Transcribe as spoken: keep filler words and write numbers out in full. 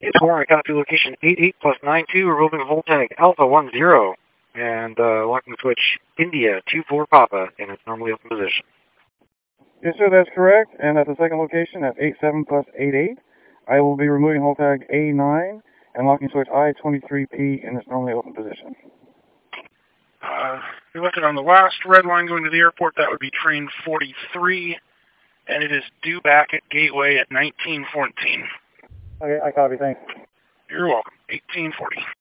It's four, I copy location eight eight plus nine two, removing hold tag Alpha one zero, and uh, locking switch India two four Papa in its normally open position. Yes, sir, that's correct, and at the second location at eight seven plus eight eight, I will be removing hold tag A nine and locking switch I twenty-three P in its normally open position. Uh, you're looking on the last red line going to the airport. That would be train forty-three, and it is due back at Gateway at nineteen fourteen. Okay, I copy, thanks. You're welcome. eighteen forty.